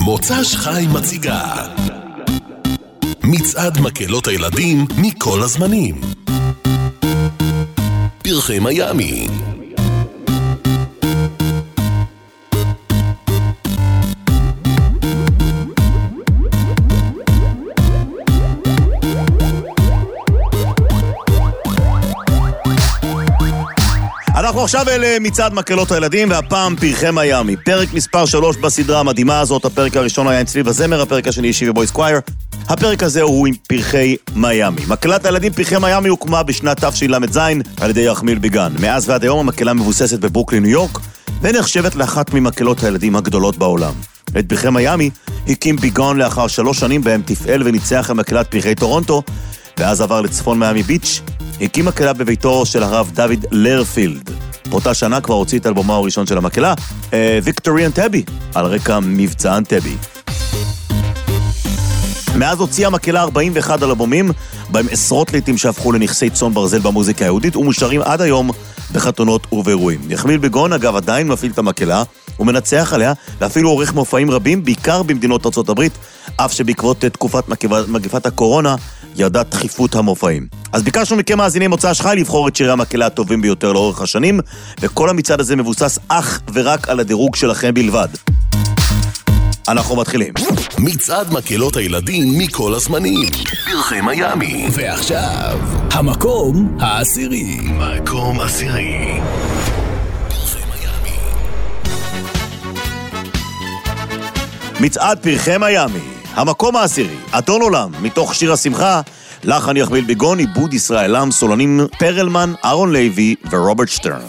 מוצ"ש חי מציגה מצעד מקהלות הילדים מכל הזמנים. פרחי מיאמי. אנחנו עכשיו אל מצעד מקהלות הילדים, והפעם פרחי מיאמי. פרק מספר 3 בסדרה המדהימה הזאת. הפרק הראשון היה עם צליב הזמר, הפרק השני ישיבי בויס קווייר. הפרק הזה הוא עם פרחי מיאמי. מקהלת הילדים פרחי מיאמי הוקמה בשנת תשל"ז על ידי ירחמיאל ביגן. מאז ועד היום המקהלה מבוססת בברוקלין, ניו יורק, ונחשבת לאחת ממקהלות הילדים הגדולות בעולם. את פרחי מיאמי הקים ביגן לאחר 3 שנים בהם תפעל וניצח המקהלת פרחי טורונטו, ואז עבר לצפון מיאמי ביץ'. הקים מקהלה בביתו של הרב דוד לרפילד. באותה שנה כבר הוציא את אלבומה הראשון של המקהלה, ויקטורי אנטבי, על רקע מבצע אנטבי. מאז הוציאה המקהלה 41 אלבומים, בהם עשרות לעיתים שהפכו לנכסי צאן ברזל במוזיקה היהודית, ומושרים עד היום בחתונות ובאירועים. ירחמיאל ביגן, אגב, עדיין מפעיל את המקהלה, ומנצח עליה, ואפילו עורך מופעים רבים, בעיקר במדינות ארצות הברית, אף שבעקבות תקופת מגפת הקורונה, ירדה דחיפות המופעים. אז ביקשנו מכם מאזינים מוצ"ש חי לבחור את שירי המקהלה הטובים ביותר לאורך השנים, וכל המצעד הזה מבוסס אך ורק על הדירוג שלכם בלבד. אנחנו מתחילים. מצעד מקהלות הילדים מכל הזמנים. פרחי מיאמי. ועכשיו, המקום העשירי. מקום עשירי. פרחי מיאמי. מצעד פרחי מיאמי. המקום העשירי. אדון עולם, מתוך שיר השמחה, לחן ירחמיאל ביגן, עיבוד ישראל עם, סולנים פרלמן, אהרון לוי ורוברט שטרן.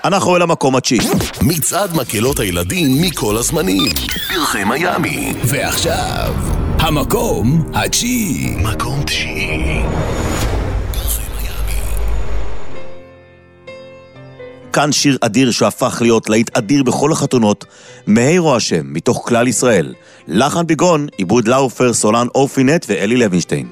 אנחנו אל המקום התשיעי. מצעד מקהלות הילדים מכל הזמנים. פרחי מיאמי. ועכשיו, המקום התשיעי. מקום תשיעי. כאן שיר אדיר שהפך להיות להיט אדיר בכל החתונות, מהירו השם, מתוך כלל ישראל. לחן ביגון, עיבוד לאופר, סולן אופינט ואלי לוינשטיין.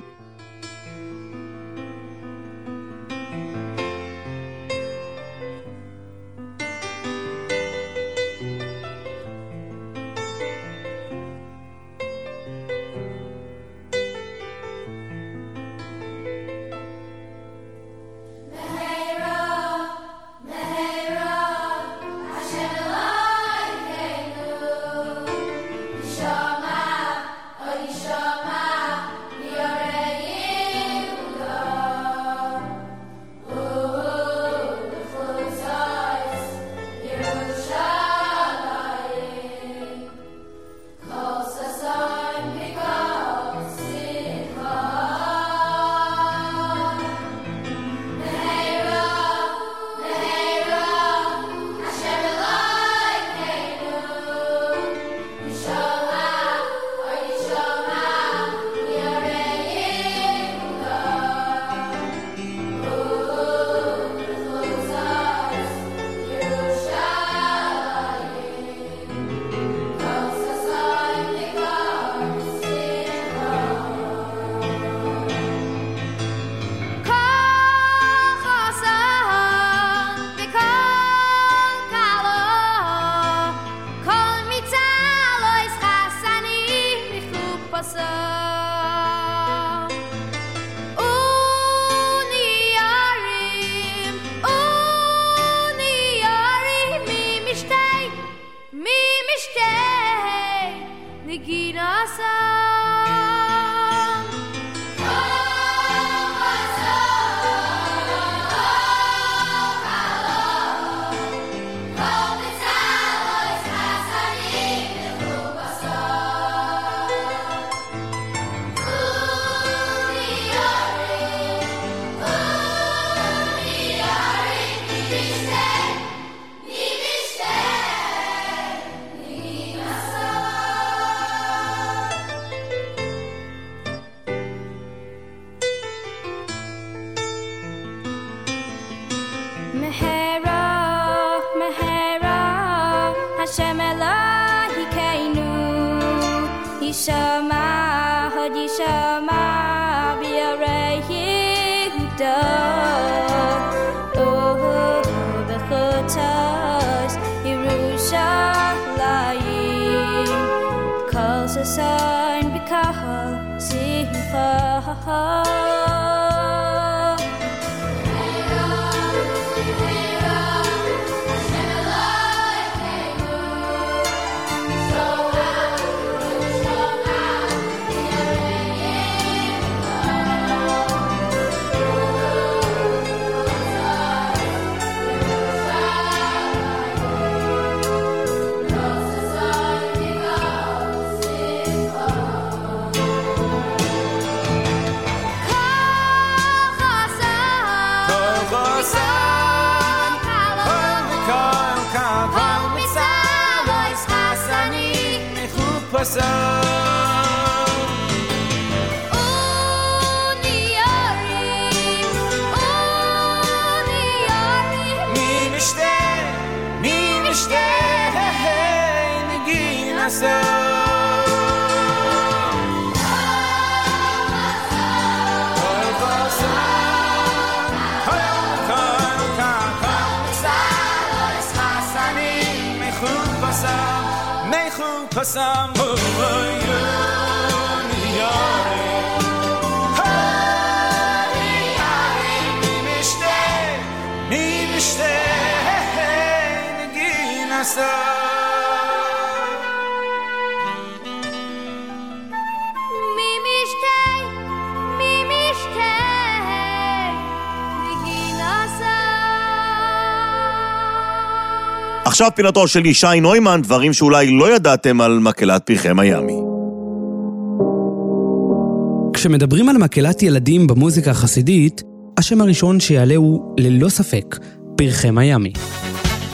עכשיו פינתו של ישי נוימן, דברים שאולי לא ידעתם על מקהלת פרחי מיאמי. כשמדברים על מקהלת ילדים במוזיקה החסידית, השם הראשון שיעלה הוא ללא ספק פרחי מיאמי.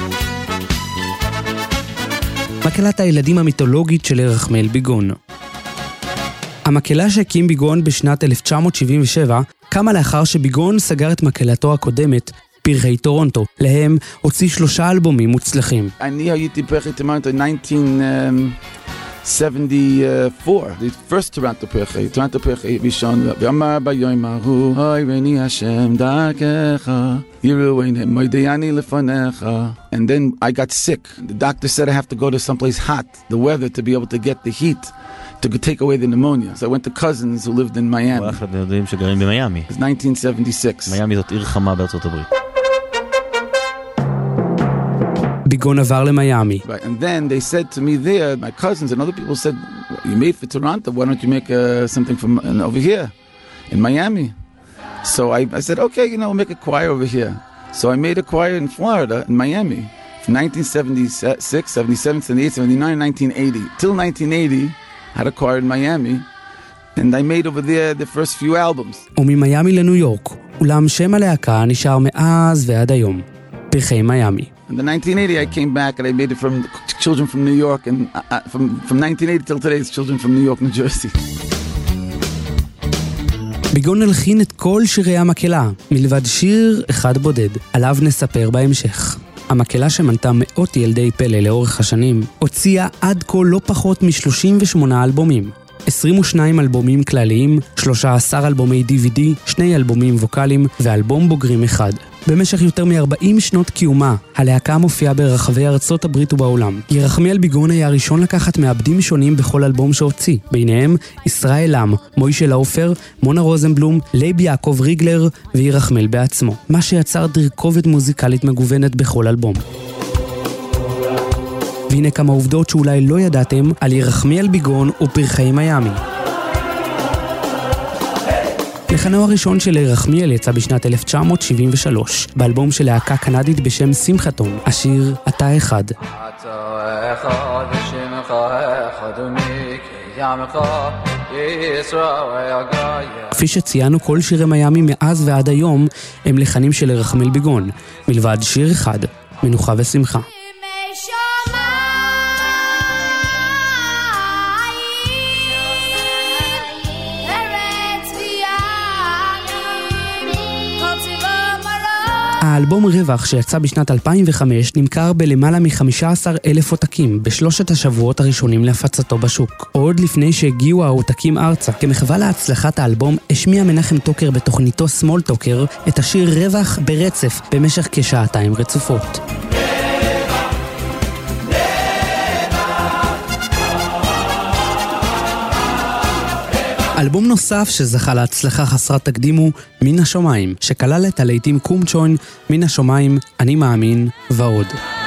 מקהלת הילדים המיתולוגית של ירחמיאל ביגון. המקהלה שהקים ביגון בשנת 1977 קמה לאחר שביגון סגר את מקהלתו הקודמת, פרחי טורונטו. להם הוציא 3 אלבומים מוצלחים. אני הייתי פרחי טורונטו 1974, the first טורונטו פרחי ראשון, ואמר ביום ההוא, אוי ראיני השם דרכך, יראו עיניהם מודיעני לפניך. And then I got sick. The doctor said I have to go to someplace hot, the weather, to be able to get the heat, to take away the pneumonia. So I went to cousins who lived in Miami. הוא אחד היהודים שגרים במיאמי. It's 1976. מיאמי זאת עיר חמה בארצות הברית. ביגון עבר למיאמי. Right, and then they said to me there, my cousins and other people said, you made for Toronto, why don't you make something from over here in Miami? So I said, okay, we'll make a choir over here. So I made a choir in Florida, in Miami, from 1976, 77, 78, 79, 1980. Till 1980, I had a choir in Miami, and I made over there the first few albums. וממיאמי לניו יורק, אולם שם הלהקה נשאר מאז ועד היום, פרחי מיאמי. In the 1980, I came back and I made it from children from New York, and from 1980 till today, it's children from New York, New Jersey. ביגון הלחין את כל שירי המקהלה, מלבד שיר אחד בודד, עליו נספר בהמשך. המקהלה שמנתה מאות ילדי פלא לאורך השנים, הוציאה עד כה לא פחות מ-38 אלבומים. 22 אלבומים כלליים, 13 אלבומי DVD, 2 אלבומים ווקליים ואלבום בוגרים אחד. במשך יותר מ-40 שנות קיומה, הלהקה מופיעה ברחבי ארצות הברית ובעולם. ירחמיאל ביגון היה הראשון לקחת מעבדים שונים בכל אלבום שהוציא, ביניהם ישראל עם, מוישה לאופר, מונה רוזנבלום, לייב יעקב ריגלר וירחמיאל בעצמו, מה שיצר דרכובת מוזיקלית מגוונת בכל אלבום. והנה כמה עובדות שאולי לא ידעתם על ירחמיאל ביגון ופרחי מיאמי. לחנו הראשון של ירחמיאל יצא בשנת 1973, באלבום של להקה קנדית בשם שמחתון, השיר אתה אחד. כפי שציינו, כל שירי מיאמי מאז ועד היום הם לחנים של ירחמיאל ביגון, מלבד שיר אחד, מנוחה ושמחה. האלבום רווח שיצא בשנת 2005 נמכר בלמעלה מ-15,000 עותקים בשלושת השבועות הראשונים להפצתו בשוק. עוד לפני שהגיעו העותקים ארצה, כמחווה להצלחת האלבום, השמיע מנחם טוקר בתוכניתו סמול טוקר את השיר רווח ברצף במשך כשעתיים רצופות. אלבום נוסף שזכה להצלחה חסרת תקדים הוא מן השומיים, שכלל את הלהיטים קום צ'וין, מן השומיים, אני מאמין ועוד.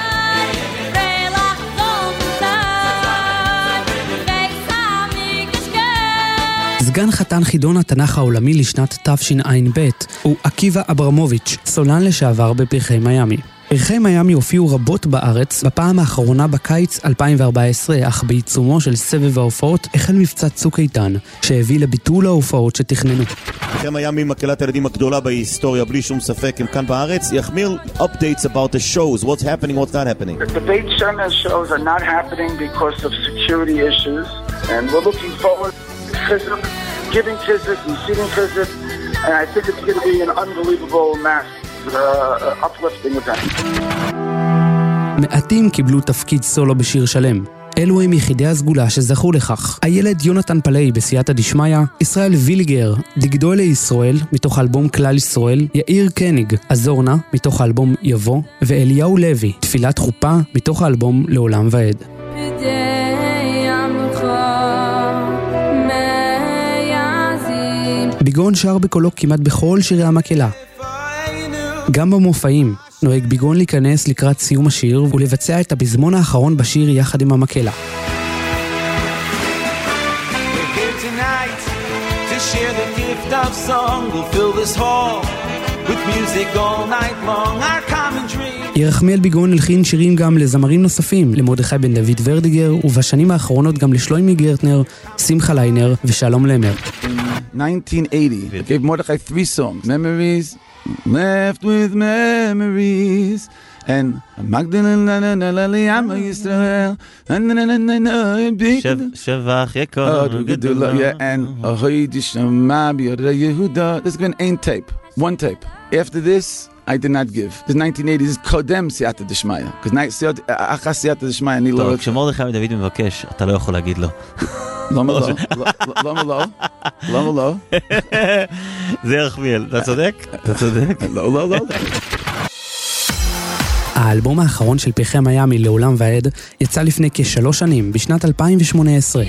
סגן חתן חידון התנ"ך העולמי לשנת תשע"ב הוא עקיבא אברמוביץ', סולן לשעבר בפרחי מיאמי. פרחי מיאמי הופיעו רבות בארץ, בפעם האחרונה בקיץ 2014, אך בעיצומו של סבב ההופעות החל מבצע צוק איתן, שהביא לביטול ההופעות שתכננו. פרחי מיאמי מקהלת הילדים הגדולה בהיסטוריה, בלי שום ספק, הם כאן בארץ. יחמיאל, updates about the shows, what's happening, what's not happening. The debate center shows are not happening because of security issues, and we're looking forward to giving Chizik and seating Chizik, and I think it's going to be an unbelievable mass. uplifting event. מעטים קיבלו תפקיד סולו בשיר שלם. אלו הם יחידי הסגולה שזכו לכך. הילד יונתן פלאי בסייעתא דשמיא, ישראל ויליגר, דגדולי ישראל מתוך האלבום כלל ישראל, יאיר קניג, עזורנה מתוך האלבום יבוא, ואליהו לוי, תפילת חופה מתוך האלבום לעולם ועד. ביגון שר בקולו כמעט בכל שירי המקהלה. גם במופעים נוהג ביגון להיכנס לקראת סיום השיר ולבצע את הפזמון האחרון בשיר יחד עם המקהלה. ירחמיאל ביגון הלחין שירים גם לזמרים נוספים, למרדכי בן דוד ורדיגר, ובשנים האחרונות גם לשלוימי גרטנר, שמחה ליינר ושלום למר. 1980, I gave Mordechai 3 songs. Memories, left with memories, And שבח יקום גדולה. yeah, and there's been one tape. After this, I did not give. This 1980 is קודם סייעתא דשמיא. אחרי סייעתא דשמיא אני לא... טוב, כשמרדכי דוד מבקש, אתה לא יכול להגיד לו. למה לא? למה לא? למה לא? זה ירחמיאל, אתה צודק? אתה צודק? לא. האלבום האחרון של פרחי מיאמי לעולם ועד יצא לפני כ3 שנים, בשנת 2018.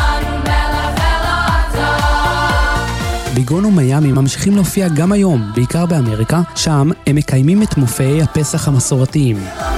ביגון ומיאמי ממשיכים להופיע גם היום, בעיקר באמריקה, שם הם מקיימים את מופעי הפסח המסורתיים.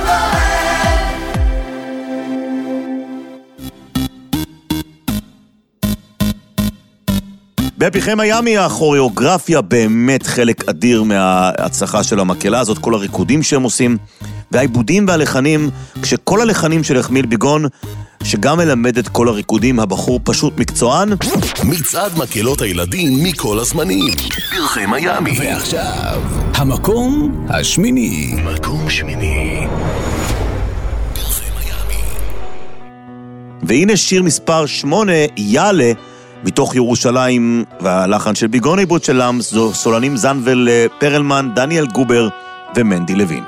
בפרחי מיאמי הכוריאוגרפיה באמת חלק אדיר מההצלחה של המקהלה הזאת, כל הריקודים שהם עושים, והעיבודים והלחנים, כשכל הלחנים של יחמיאל ביגון, שגם מלמד את כל הריקודים, הבחור פשוט מקצוען. מצעד מקהלות הילדים מכל הזמנים. פרחי מיאמי. ועכשיו, המקום השמיני. מקום שמיני. פרחי מיאמי. והנה שיר מספר 8, יאלה, מתוך ירושלים, והלחן של ביגון, עיבוד של למס, זו סולנים זנבל, פרלמן, דניאל גובר ומנדי לוין.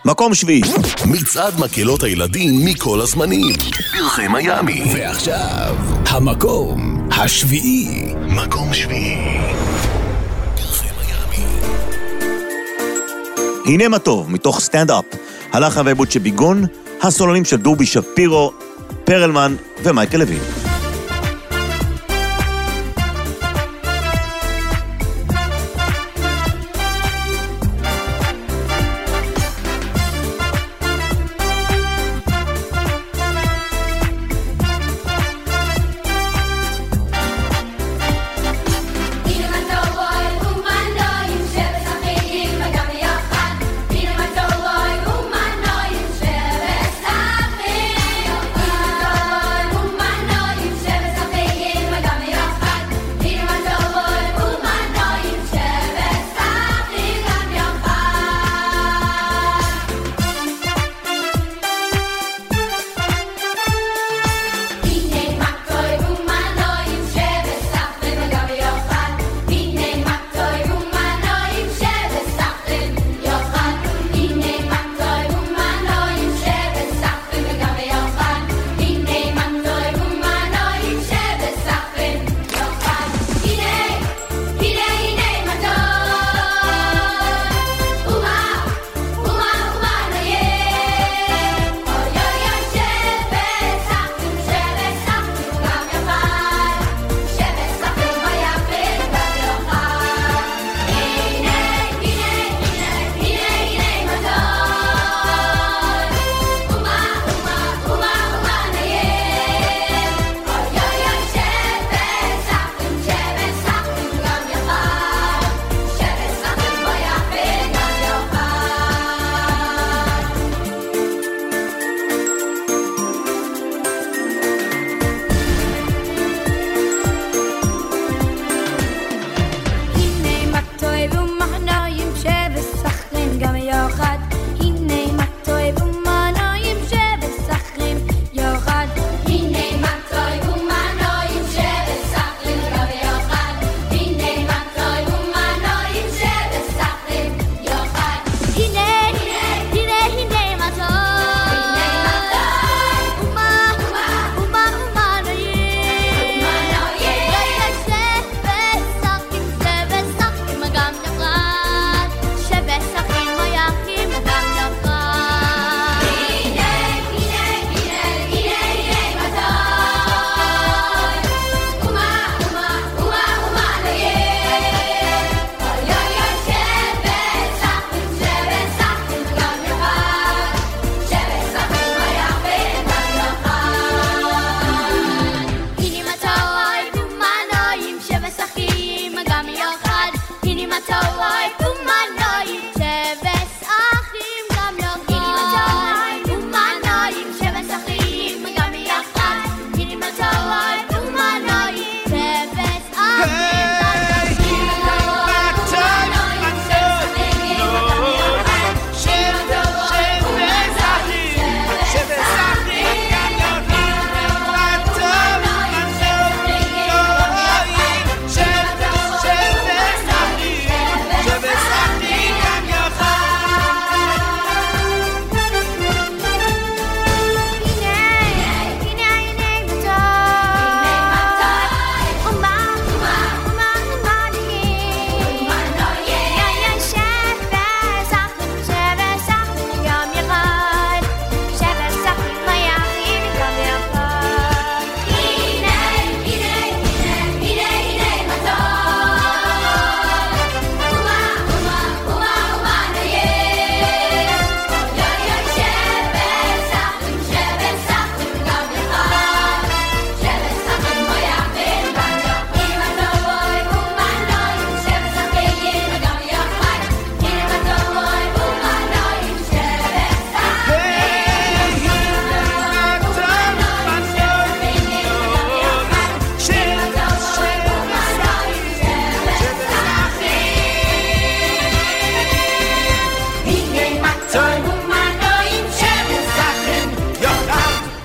מקום שביעי. מצעד מקהלות הילדים מכל הזמנים. פרחי מיאמי. ועכשיו, המקום השביעי. מקום שביעי. פרחי מיאמי. הנה מה טוב, מתוך סטנד-אפ. הלכה ועיבוד שביגון, הסולנים של דובי שפירו, פרלמן ומייקל לוין.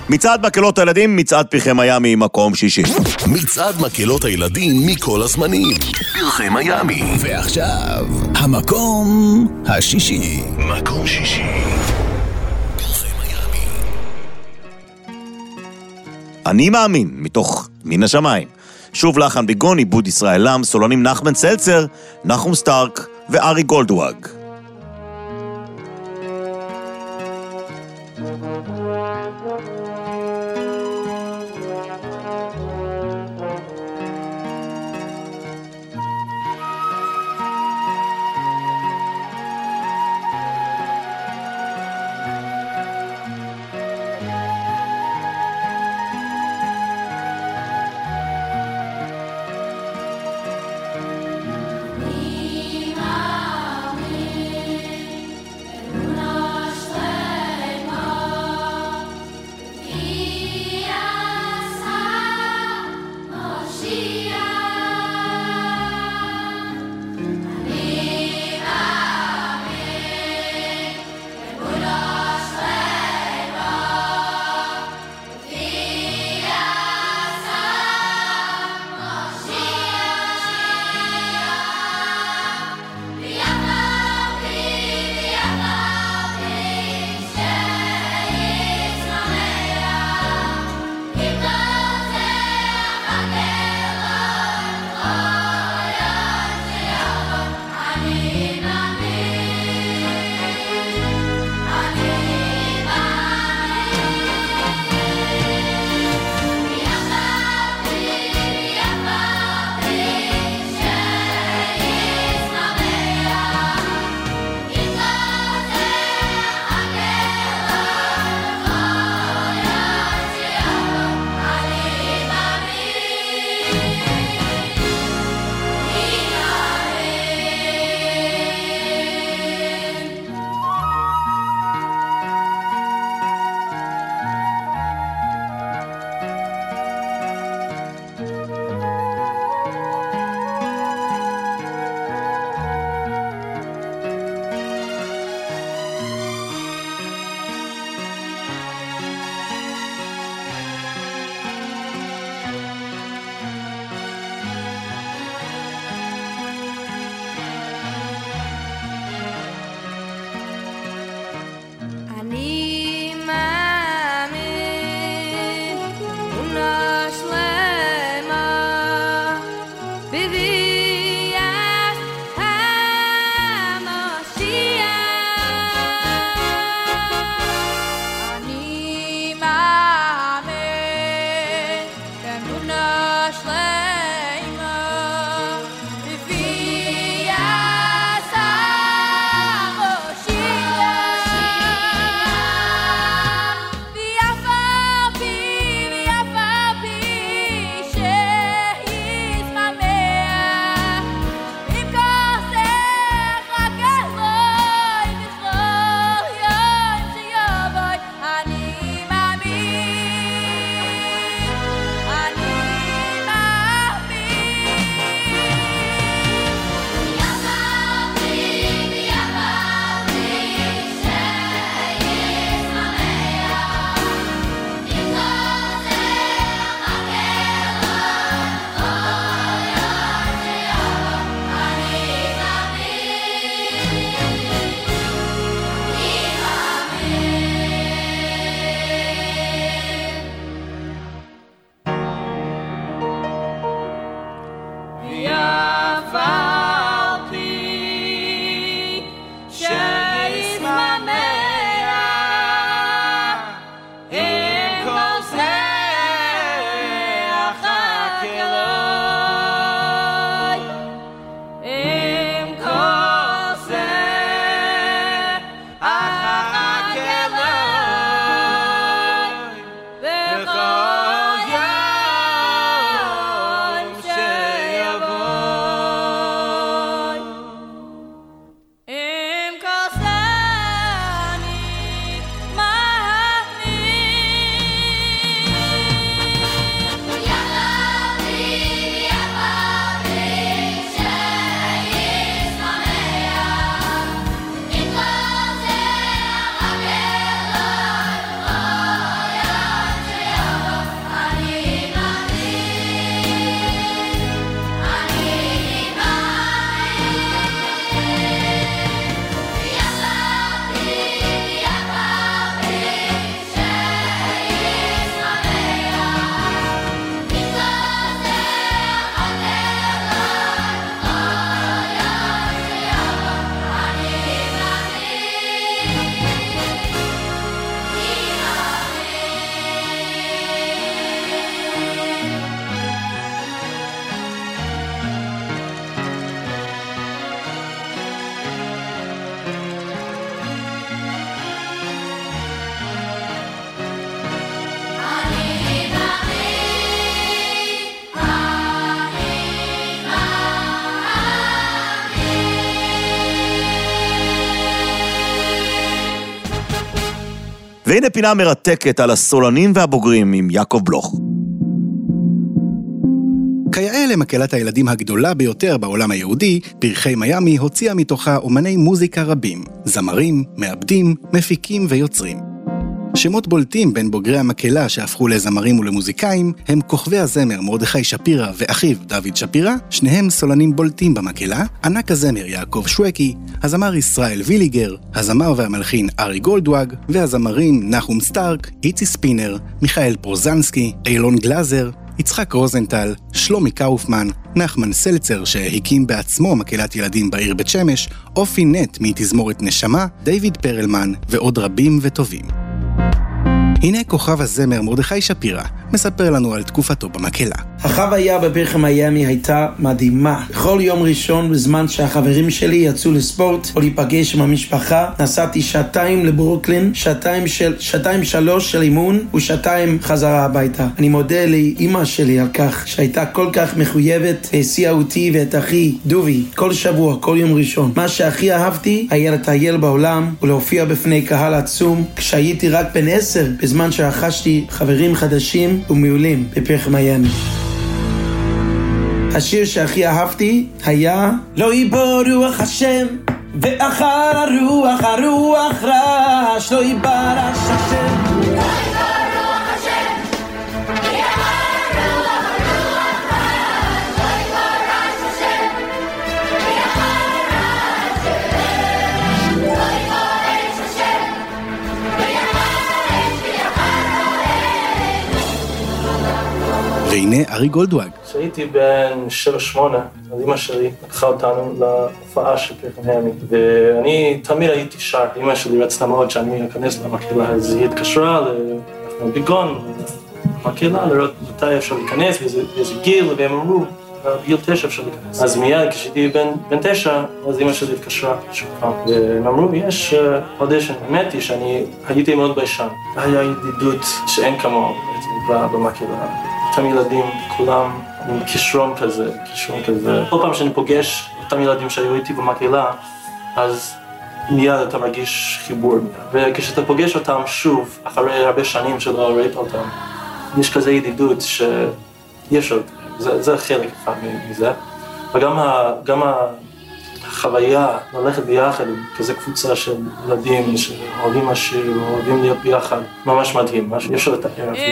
מצעד מקהלות הילדים, מצעד פרחי מיאמי, מקום שישי. מצעד מקהלות הילדים מכל הזמנים. פרחי מיאמי. ועכשיו, המקום השישי. מקום שישי. פרחי מיאמי. אני מאמין, מתוך מן השמיים. שוב לחן ביגון, עיבוד ישראל לם, סולנים נחמן צלצר, נחום סטארק וארי גולדוואג. We והנה פינה מרתקת על הסולנים והבוגרים עם יעקב בלוך. כיאה למקהלת הילדים הגדולה ביותר בעולם היהודי, פרחי מיאמי הוציאה מתוכה אומני מוזיקה רבים, זמרים, מעבדים, מפיקים ויוצרים. שמות בולטים בין בוגרי המקהלה שהפכו לזמרים ולמוזיקאים הם כוכבי הזמר מרדכי שפירא ואחיו דוד שפירא, שניהם סולנים בולטים במקהלה, ענק הזמר יעקב שווקי, הזמר ישראל ויליגר, הזמר והמלחין ארי גולדוואג, והזמרים נחום סטארק, איצי ספינר, מיכאל פרוזנסקי, אילון גלזר, יצחק רוזנטל, שלומי קאופמן, נחמן סלצר שהקים בעצמו מקהלת ילדים בעיר בית שמש, אופי נט מתזמורת נשמה, דיוויד פרלמן ועוד רבים וטובים. הנה כוכב הזמר מרדכי שפירא מספר לנו על תקופתו במקהלה. החוויה בפרחי מיאמי הייתה מדהימה. בכל יום ראשון בזמן שהחברים שלי יצאו לספורט או להיפגש עם המשפחה, נסעתי 2 לברוקלין, 2-3 של אימון ו2 חזרה הביתה. אני מודה לאמא שלי על כך שהייתה כל כך מחויבת והסיעה אותי ואת אחי דובי כל שבוע, כל יום ראשון. מה שהכי אהבתי היה לטייל בעולם ולהופיע בפני קהל עצום כשהייתי רק בן 10, בזמן שרכשתי חברים חדשים ומעולים בפרחי מיאמי. השיר שהכי אהבתי היה לא יבוא רוח השם ואחר הרוח רעש, לא יברש השם, לא יבוא רוח השם ואחר הרוח רעש, לא יברש השם ואחר הרעש, לא יברש השם והנה ארי גולדוואג. כשהייתי בן 7-8, אז אמא שלי לקחה אותנו להופעה של פרחי מיאמי, ואני תמיד הייתי שר. אמא שלי רצתה מאוד שאני אכנס למקהלה, אז היא התקשרה לביגון, למקהלה, לראות מתי אפשר להיכנס, באיזה גיל, והם אמרו, בגיל 9 אפשר להיכנס. אז מיד כשהייתי בן 9, אז אמא שלי התקשרה שוב פעם, והם אמרו, יש אודישן. האמת היא שאני הייתי מאוד ביישן. היה ידידות שאין כמוהו במקהלה. אותם ילדים, כולם עם כישרון כזה. כל פעם שאני פוגש אותם ילדים שהיו איתי במקהלה, אז מיד אתה מרגיש חיבור. וכשאתה פוגש אותם שוב, אחרי הרבה שנים שלא ראית אותם, יש כזה ידידות שיש עוד. זה חלק אחד מזה. וגם החוויה ללכת ביחד עם כזה קבוצה של ילדים שאוהבים לשיר ואוהבים להיות ביחד, ממש מדהים, משהו יש עוד לתאר אפילו.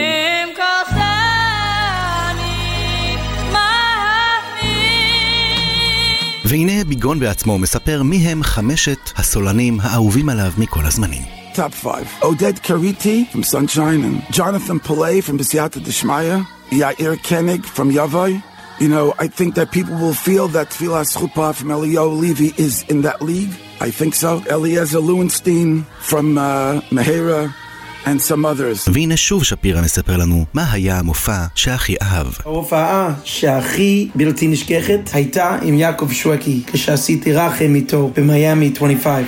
והנה ביגון בעצמו מספר מי הם 5 הסולנים האהובים עליו מכל הזמנים. Top 5. Oded Kariti from Sunshine and Jonathan Pillay from B'siyata D'Shmaya, Yair Koenig from Yavai. You know, I think that people will feel that Tfilas Chuppah from Eliyahu Levi is in that league. I think so. Eliezer Lewenstein from Mehera. and some others. והנה שוב שפירא מספר לנו מה היה המופע שהכי אהב. ההופעה שהכי בלתי נשכחת הייתה עם יעקב שווקי, כשעשיתי רחם איתו במיאמי 25.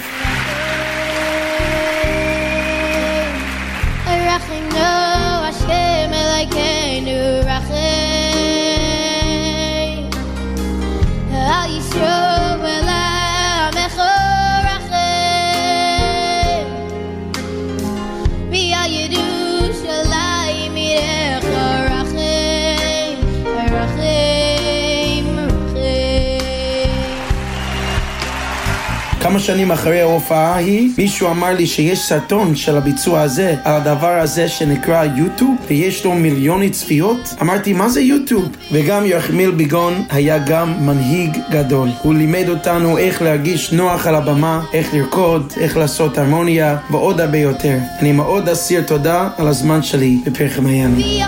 כמה שנים אחרי ההופעה היא, מישהו אמר לי שיש סרטון של הביצוע הזה, על הדבר הזה שנקרא יוטיוב, ויש לו מיליוני צפיות. אמרתי, מה זה יוטיוב? וגם ירחמיאל ביגון היה גם מנהיג גדול. הוא לימד אותנו איך להרגיש נוח על הבמה, איך לרקוד, איך לעשות הרמוניה, ועוד הרבה יותר. אני מאוד אסיר תודה על הזמן שלי בפרחי מיאמי.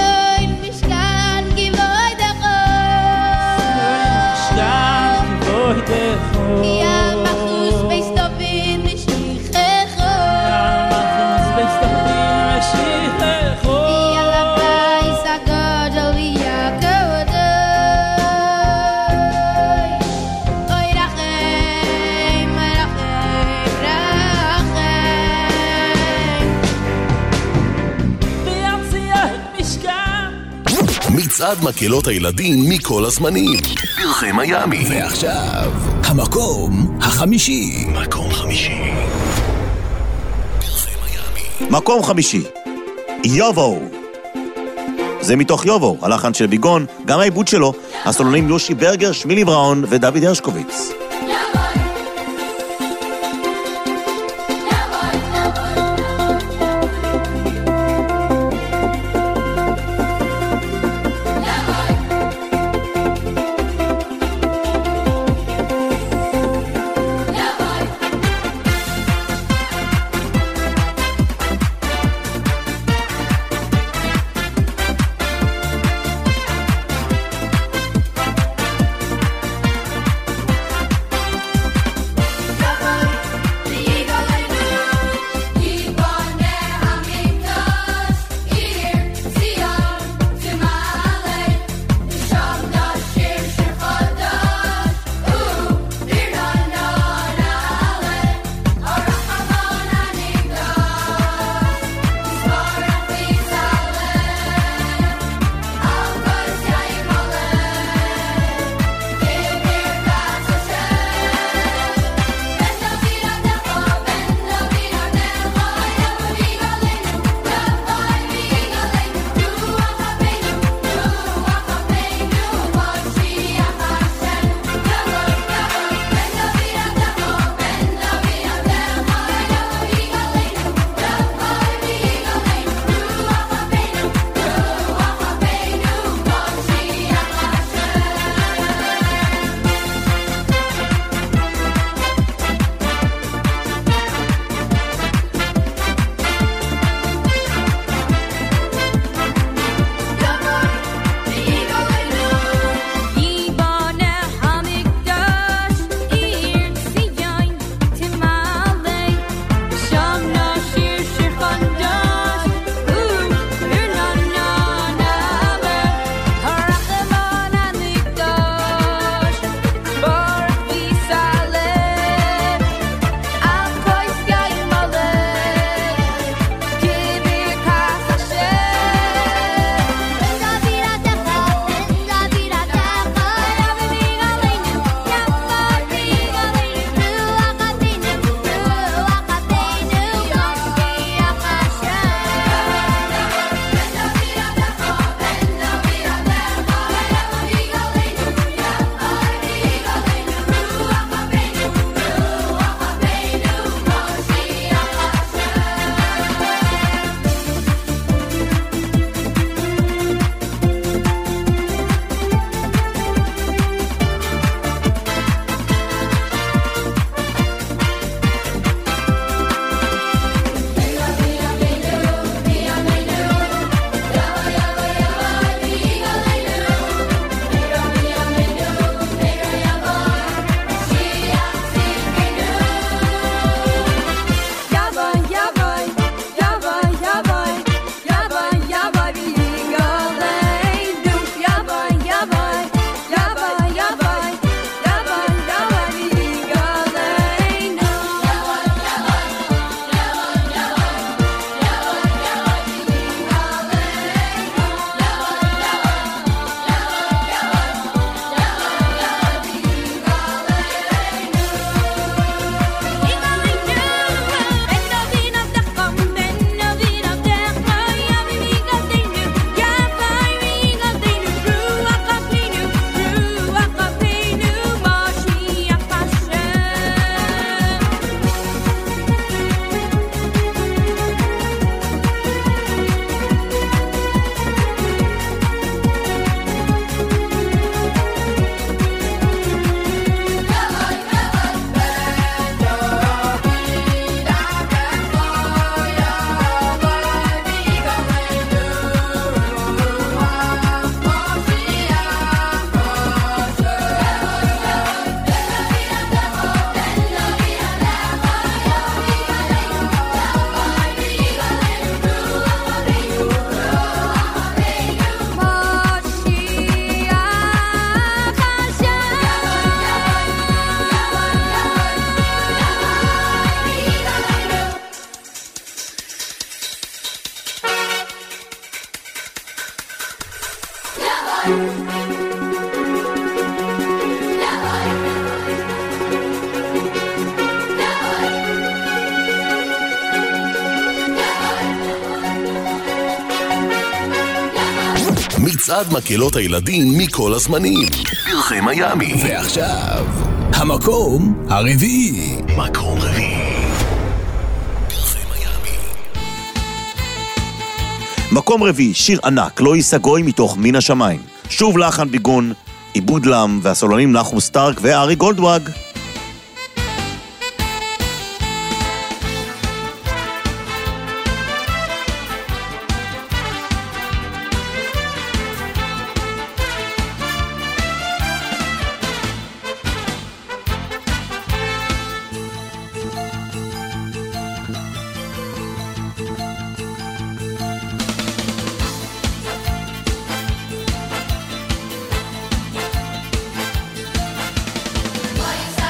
מצעד מקהלות הילדים מכל הזמנים. פרחי מיאמי. ועכשיו, המקום החמישי. מקום חמישי. פרחי מיאמי. מקום חמישי, יובו. זה מתוך יובו, הלחן של ביגון, גם העיבוד שלו, הסולנים לושי ברגר, שמילי בראון ודוד הרשקוביץ. מצעד מקהלות הילדים מכל הזמנים. פרחי מיאמי. ועכשיו, המקום הרביעי. מקום רביעי. מקום רביעי, שיר ענק, לא יישא גוי מתוך מן השמיים. שוב לחן ביגון, עיבוד לם, והסולנים נחום סטארק וארי גולדוואג. Why is that?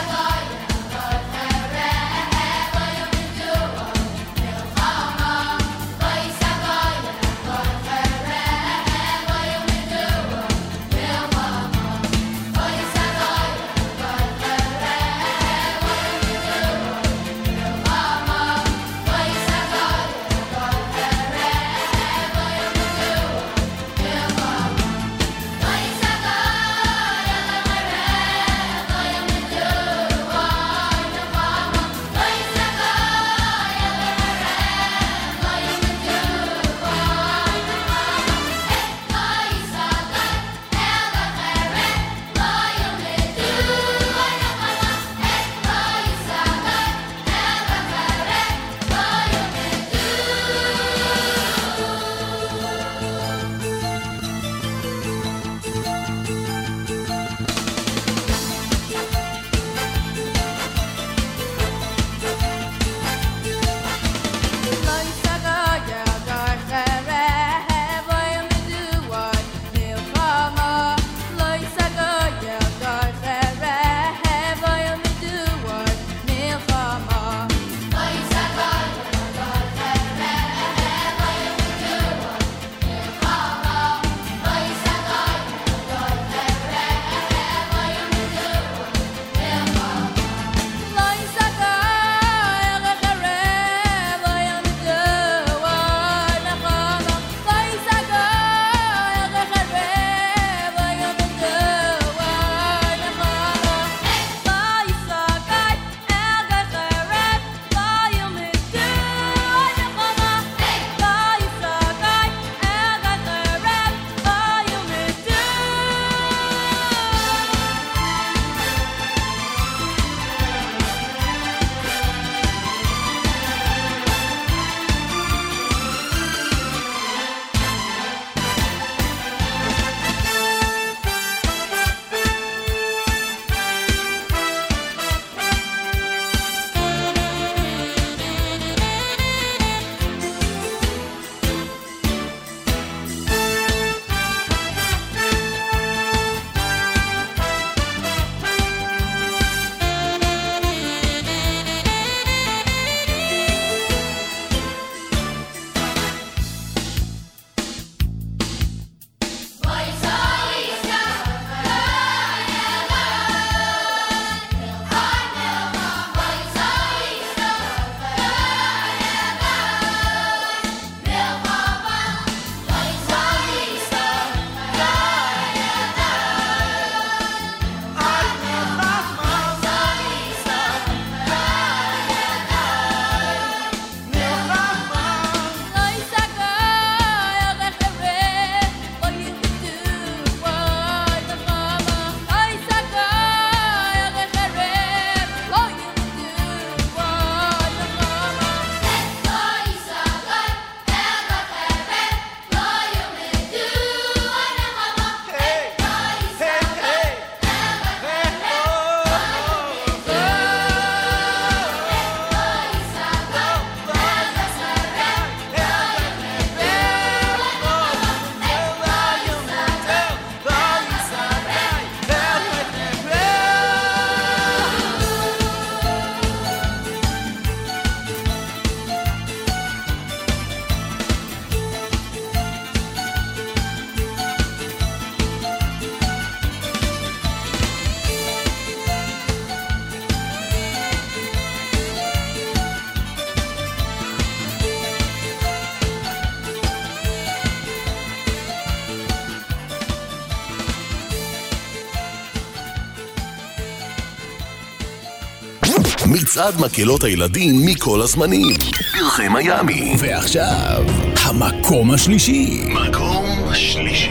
מצעד מקהלות הילדים מכל הזמנים. פרחי מיאמי. ועכשיו, המקום השלישי. מקום שלישי.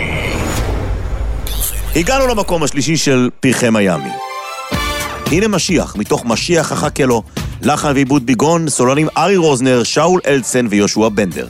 הגענו למקום השלישי של פרחי מיאמי. הנה משיח, מתוך משיח החכה לו, לחן ועיבוד ביגון, סולנים ארי רוזנר, שאול אלצן ויושוע בנדר.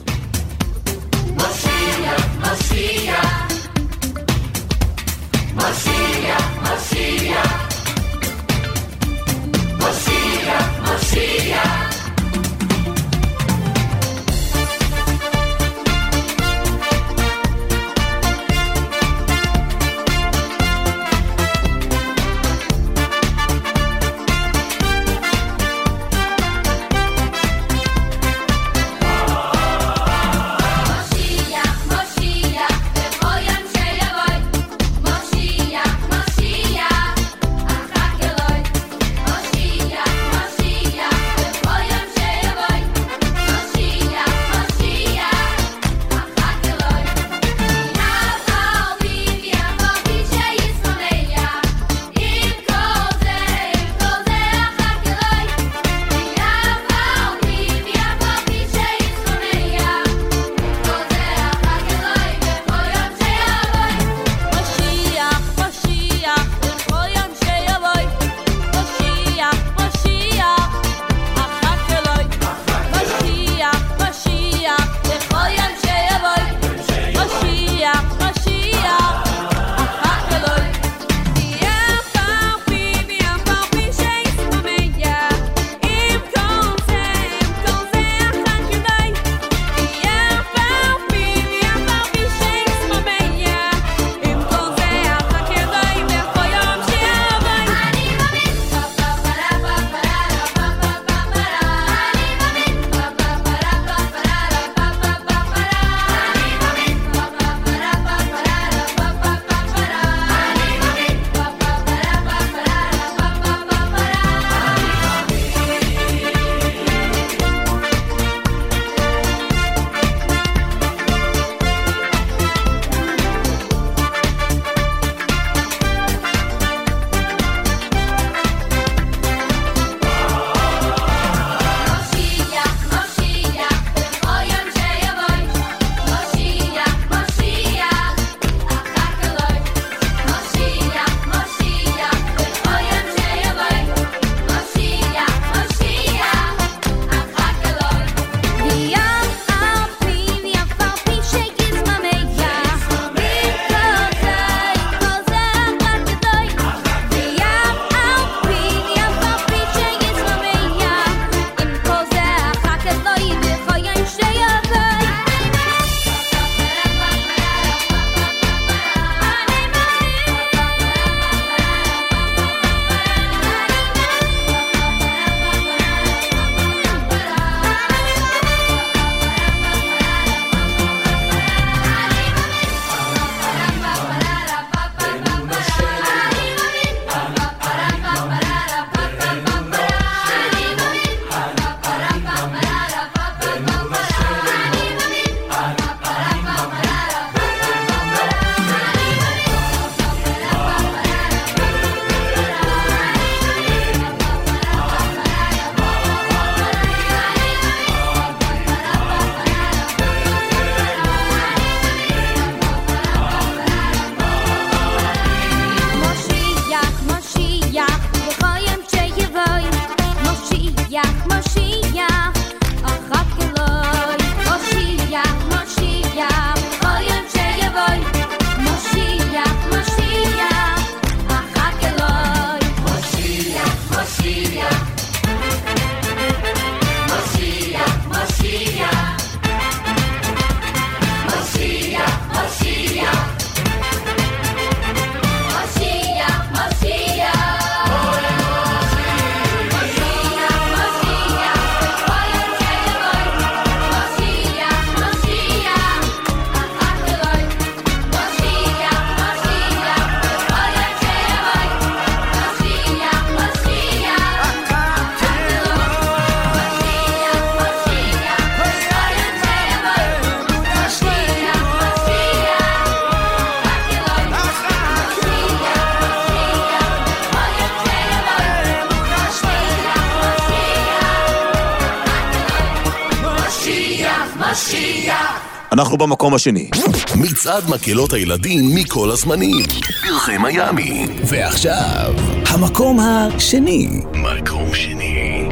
אנחנו במקום השני. מצעד מקהלות הילדים מכל הזמנים. פרחי מיאמי. ועכשיו, המקום השני. מקום שני.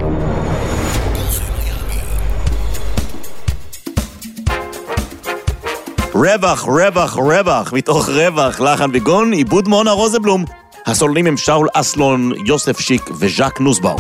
רווח, רווח, רווח, מתוך רווח, לחן ביגון, עיבוד מונה רוזבלום. הסולנים הם שאול אסלון, יוסף שיק וז'ק נוסבאום.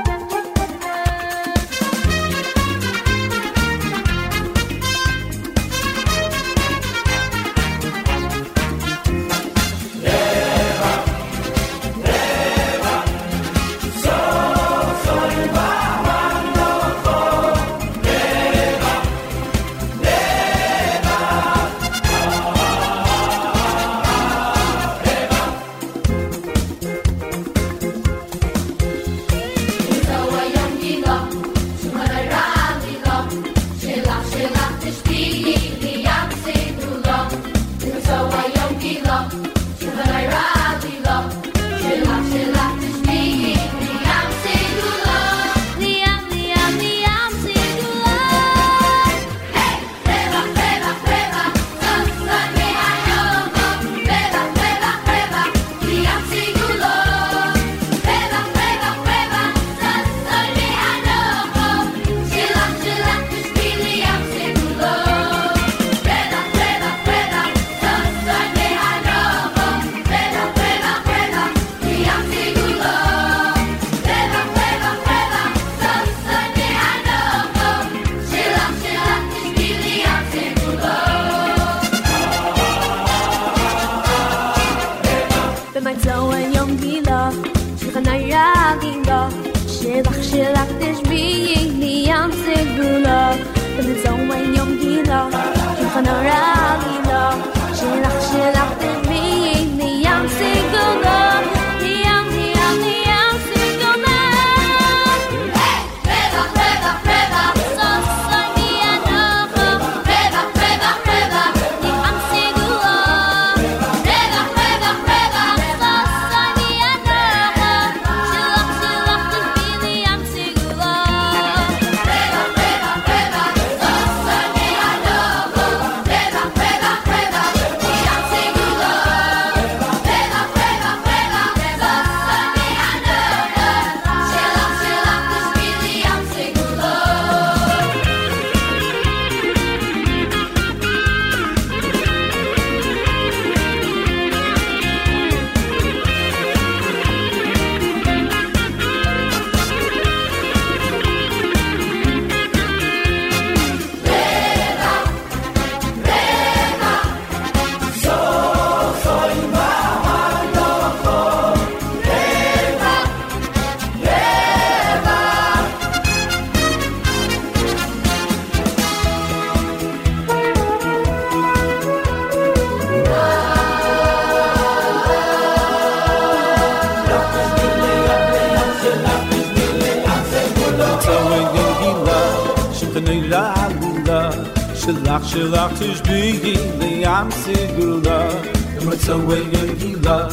שלך תשביעי לים סגולה ומצווי יגילה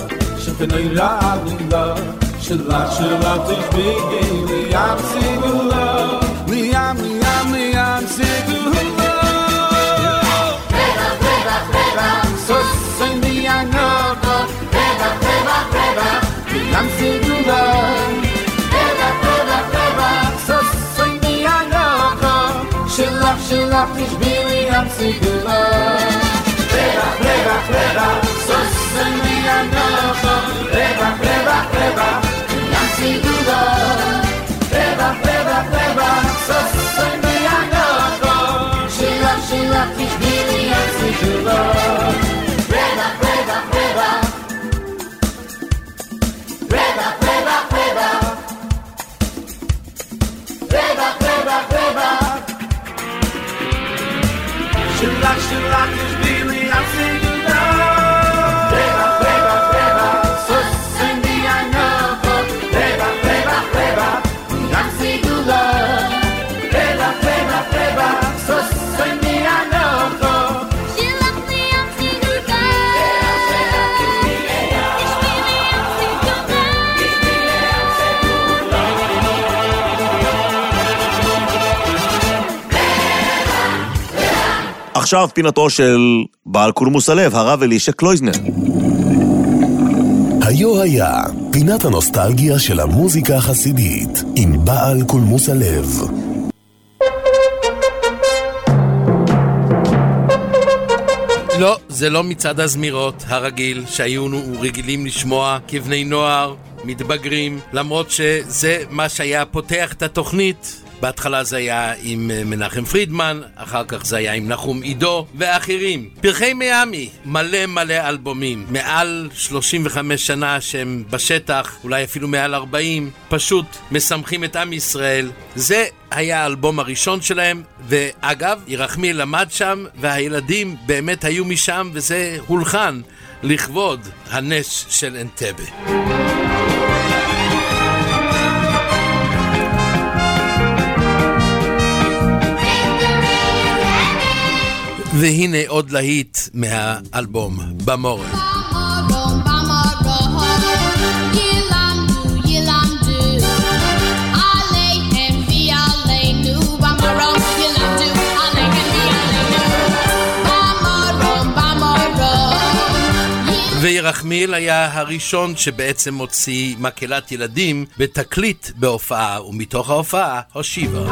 שכנראה עלילה שלך תשביעי לים סגולה לים סגולה רווח רווח רווח סוסי מיינובו רווח רווח רווח לים סגולה רווח רווח רווח סוסי מיינובו שלך תשביעי ים סגולה רווח רווח רווח סוסי מיינובו רווח רווח רווח ים סגולה רווח רווח רווח סוסי מיינובו שלך תשביעי ים סגולה רווח רווח רווח רווח רווח רווח רווח רווח רווח שלך תשביעי ים סגולה רווח רווח רווח סוסי מיינובו רווח רווח רווח ים סגולה רווח רווח רווח סוסי מיינובו שלך ים סגולה ועכשיו פינתו של בעל קולמוס הלב, הרב אלישע קלויזנר. היה פינת הנוסטלגיה של המוזיקה החסידית עם בעל קולמוס הלב. לא, זה לא מצד הזמירות הרגיל שהיינו רגילים לשמוע כבני נוער, מתבגרים, למרות שזה מה שהיה פותח את התוכנית. בהתחלה זה היה עם מנחם פרידמן, אחר כך זה היה עם נחום עידו ואחרים. פרחי מיאמי, מלא אלבומים, מעל 35 שנה שהם בשטח, אולי אפילו מעל 40, פשוט משמחים את עם ישראל. זה היה האלבום הראשון שלהם, ואגב, ירחמיאל למד שם, והילדים באמת היו משם, וזה הולחן לכבוד הנס של אנטבה. והנה עוד להיט מהאלבום, במורן. וירחמיאל היה הראשון שבעצם מוציא מקהלת ילדים בתקליט בהופעה, ומתוך ההופעה הושיבה.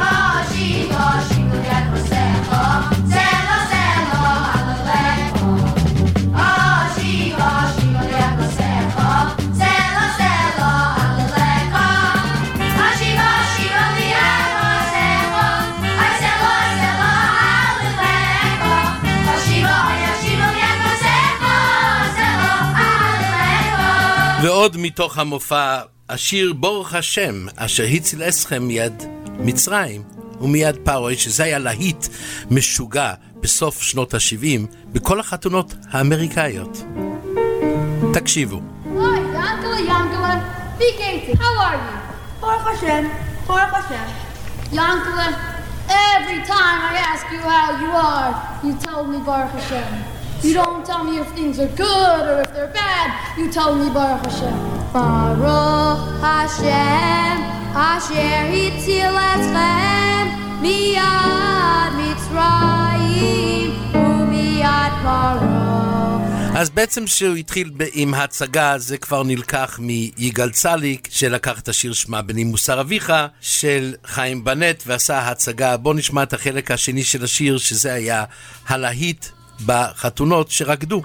ועוד מתוך המופע, השיר ברוך השם, אשר הציל אתכם מיד מצרים ומיד פרעה, שזה היה להיט משוגע בסוף שנות ה-70 בכל החתונות האמריקאיות. תקשיבו. Hi, Yankele, Big how are you? Baruch Hashem, Baruch Hashem. Yankele, every time I ask you how you are, you tell me Baruch Hashem. You don't tell me if things are good or if they're bad. You tell me Baruch Hashem. Baruch Hashem, Asher Hitzil Etzchem, Miyad Mitzrayim, Umiyad Paro. אז בעצם שהוא התחיל עם הצגה, זה כבר נלקח מיגאל צליק, שלקח את השיר שמה בני מוסר אביך, של חיים בנט, ועשה הצגה. בוא נשמע את החלק השני של השיר, שזה היה הלהיט בחתונות שרקדו.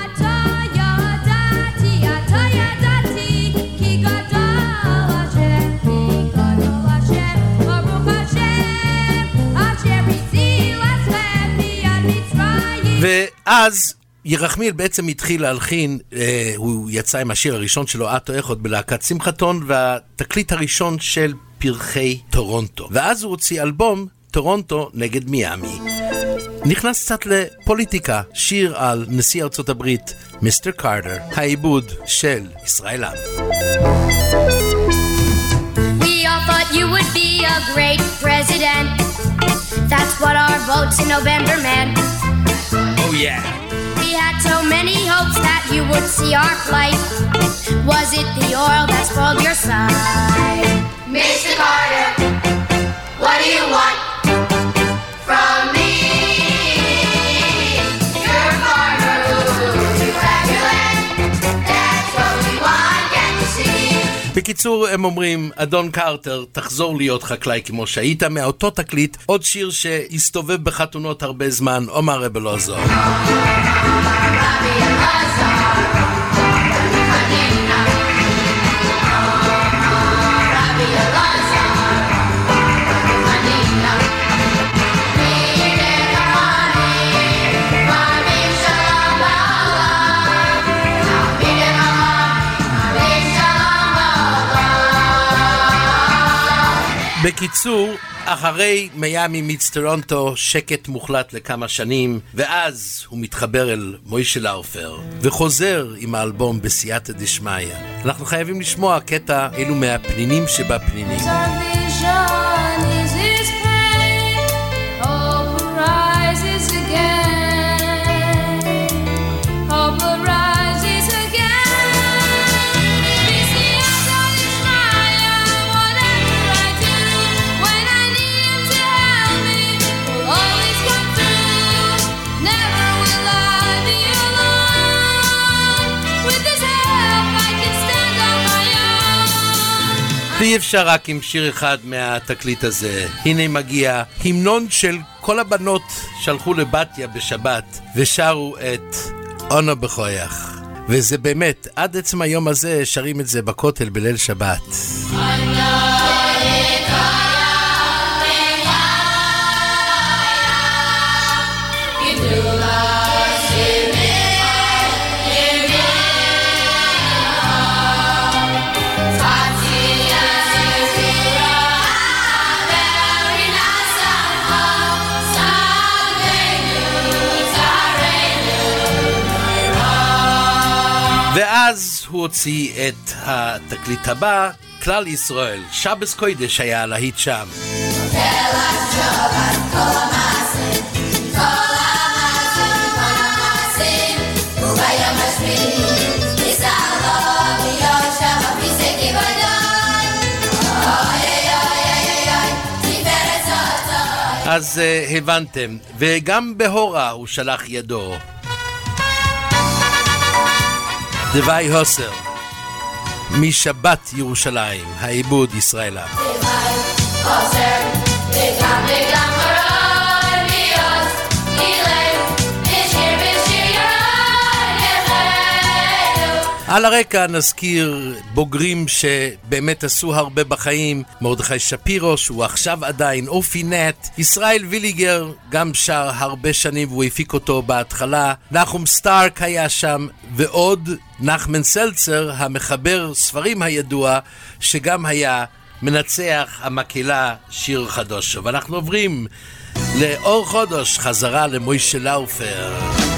ואז ירחמיאל בעצם התחיל להלחין, הוא יצא עם השיר הראשון שלו, את או איך עוד בלהקת שמחתון, והתקליט הראשון של פרחי טורונטו. ואז הוא הוציא אלבום טורונטו נגד מיאמי. נכנס קצת לפוליטיקה, שיר על נשיא ארצות הברית, מיסטר קארטר, העיבוד של ישראל עם. We all thought you would be a great president. That's what our votes in November meant. Oh yeah. We had so many hopes that you would see our plight. Was it the oil that spoiled your sight? Mr. Carter, what do you want from me? You're a farmer to have your land. That's what we want, can't you see? בקיצור, הם אומרים, אדון קארטר, תחזור להיות חקלאי כמו שהיית. מאותו תקליט, עוד שיר שהסתובב בחתונות הרבה זמן, עומר רב אלעזר. בקיצור, אחרי מיאמי מיץ טורונטו, שקט מוחלט לכמה שנים, ואז הוא מתחבר אל מוישה לאופר, וחוזר עם האלבום בסייעתא דשמיא. אנחנו חייבים לשמוע קטע אלו מהפנינים שבפנינים. Never ואי אפשר רק עם שיר אחד מהתקליט הזה. הנה מגיע המנון של כל הבנות שהלכו לבתיה בשבת ושרו את אונו בכויח. וזה באמת, עד עצם היום הזה שרים את זה בכותל בליל שבת. ואז הוא הוציא את התקליט הבא, כלל ישראל, שבס קוידש היה הלהיט שם. אז הבנתם, וגם בהורה הוא שלח ידו. דווי הוסר, משבת ירושלים, העיבוד ישראלה. על הרקע נזכיר בוגרים שבאמת עשו הרבה בחיים, מרדכי שפירו שהוא עכשיו עדיין, אופי נט, ישראל ויליגר גם שר הרבה שנים והוא הפיק אותו בהתחלה, נחום סטארק היה שם, ועוד נחמן סלצר המחבר ספרים הידוע שגם היה מנצח המקהלה שיר חדוש. ואנחנו עוברים לאור חודש, חזרה למוישה לאופר.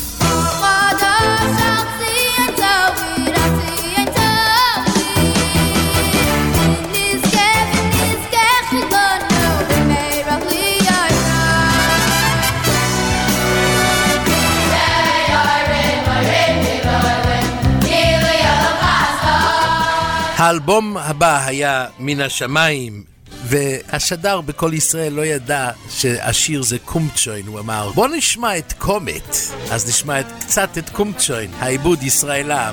האלבום הבא היה מן השמיים, והשדר בכל ישראל לא ידע שהשיר זה קומצ'וין. הוא אמר בוא נשמע את קומט, אז נשמע קצת את קומצ'וין, העיבוד ישראלה.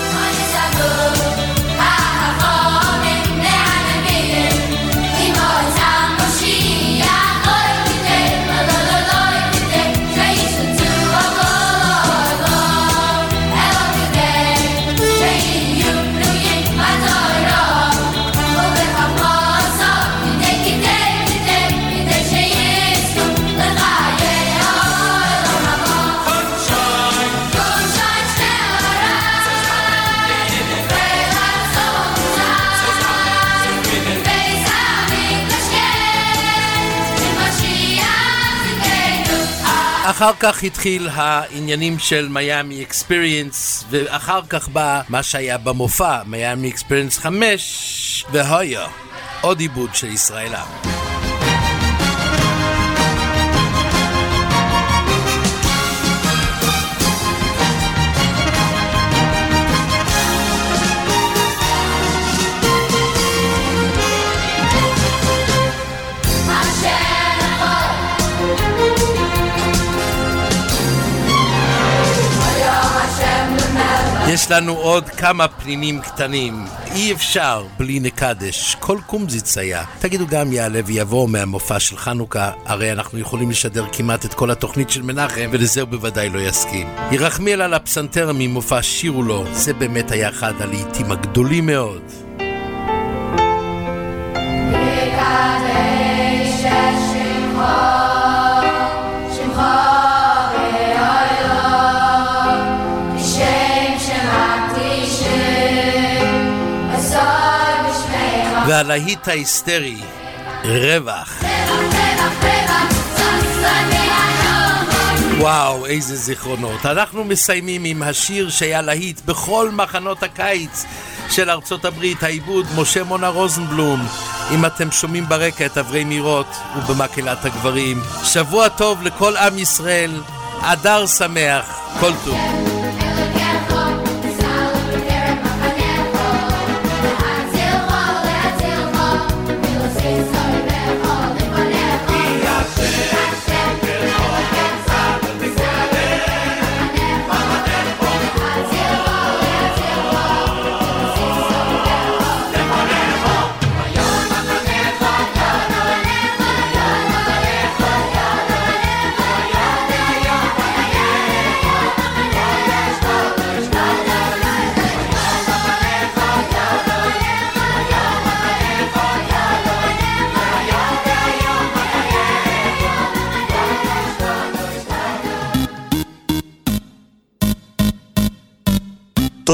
אחר כך התחיל העניינים של מיאמי אקספיריאנס, ואחר כך בא מה שהיה במופע, מיאמי אקספיריאנס 5, והויה, עוד עיבוד של ישראלה. יש לנו עוד כמה פנינים קטנים. אי אפשר בלי נקדש, כל קומזיץ היה. תגידו גם יעלה ויבוא מהמופע של חנוכה, הרי אנחנו יכולים לשדר כמעט את כל התוכנית של מנחם, ולזה הוא בוודאי לא יסכים. ירחמיאל על הפסנתר ממופע שירו לו, זה באמת היה אחד הלעיתים הגדולים מאוד. והלהיט ההיסטרי, רווח. וואו, איזה זיכרונות. אנחנו מסיימים עם השיר שהיה להיט בכל מחנות הקיץ של ארצות הברית, העיבוד משה מונה רוזנבלום. אם אתם שומעים ברקע את אברי מירות ובמקהלת הגברים, שבוע טוב לכל עם ישראל, אדר שמח, כל טוב.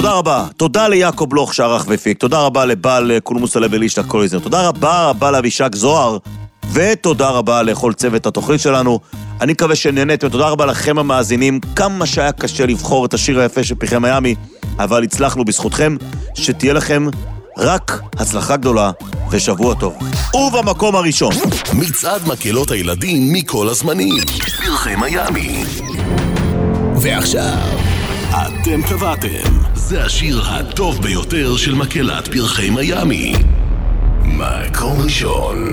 תודה רבה. תודה ליעקב בלוך שערך ופיק. תודה רבה לבעל קולמוס הלב ישלח קרויזר. תודה רבה לאבישק זוהר. ותודה רבה לכל צוות התוכנית שלנו. אני מקווה שנהנתם. תודה רבה לכם המאזינים. כמה שהיה קשה לבחור את השיר היפה של פרחי מיאמי, אבל הצלחנו בזכותכם. שתהיה לכם רק הצלחה גדולה ושבוע טוב. ובמקום הראשון, מצעד מקהלות הילדים מכל הזמנים, פרחי מיאמי. ועכשיו, אתם קבעתם, זה השיר הטוב ביותר של מקהלת פרחי מיאמי. מקום ראשון.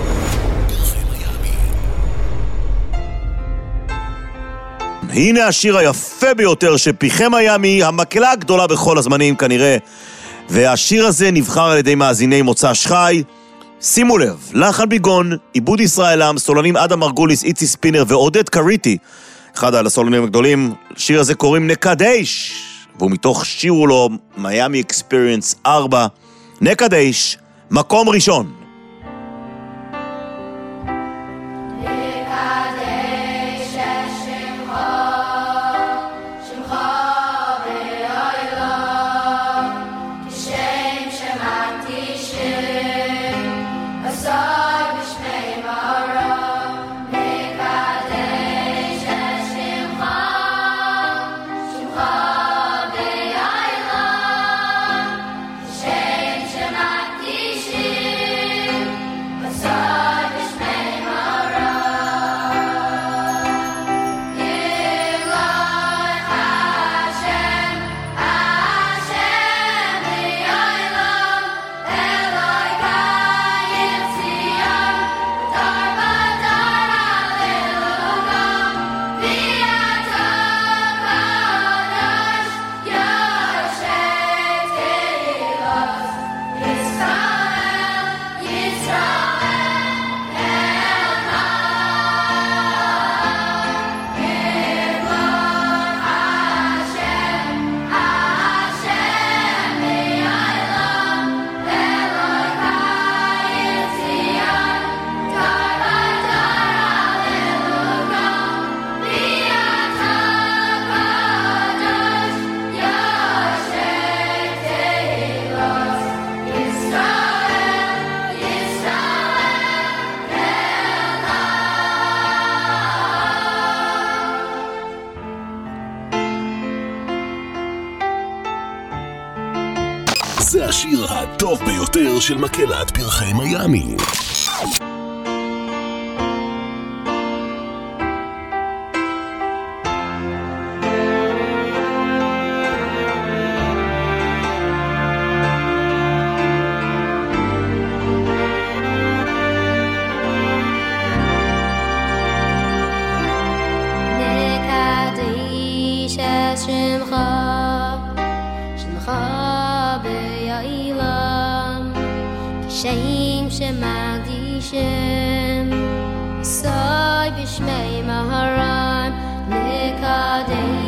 הנה השיר היפה ביותר של פרחי מיאמי, המקהלה הגדולה בכל הזמנים כנראה. והשיר הזה נבחר על ידי מאזיני מוצא שחי. שימו לב, לחן ביגון, עיבוד ישראלם, סולנים אדם מרגוליס, איצי ספינר ועודד קריטי, אחד על הסולנים הגדולים. שיר הזה קוראים נקדש, והוא מתוך שירו לו מיאמי אקספיריאנס 4. נקדש, מקום ראשון. זה השיר הטוב ביותר של מקהלת פרחי מיאמי. Shem Shemadishem Soy B'Shmei Maharam Nekadesh